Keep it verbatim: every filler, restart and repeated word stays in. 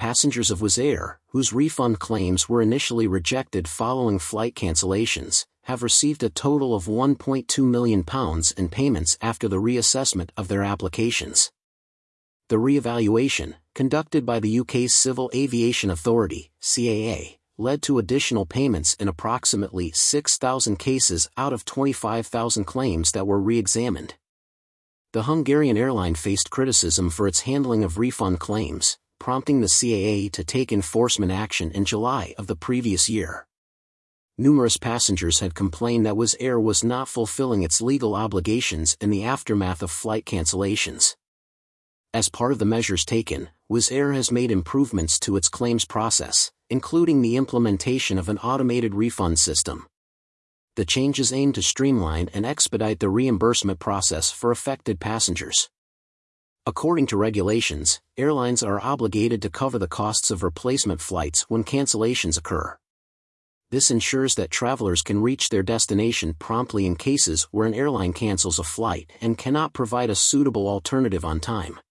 passengers of Wizz Air, whose refund claims were initially rejected following flight cancellations, have received a total of one point two million pounds in payments after the reassessment of their applications. The re-evaluation, conducted by the U K's Civil Aviation Authority, C A A, led to additional payments in approximately six thousand cases out of twenty-five thousand claims that were re-examined. The Hungarian airline faced criticism for its handling of refund claims, prompting the C A A to take enforcement action in July of the previous year. Numerous passengers had complained that Wizz Air was not fulfilling its legal obligations in the aftermath of flight cancellations. As part of the measures taken, Wizz Air has made improvements to its claims process, including the implementation of an automated refund system. The changes aim to streamline and expedite the reimbursement process for affected passengers. According to regulations, airlines are obligated to cover the costs of replacement flights when cancellations occur. This ensures that travelers can reach their destination promptly in cases where an airline cancels a flight and cannot provide a suitable alternative on time.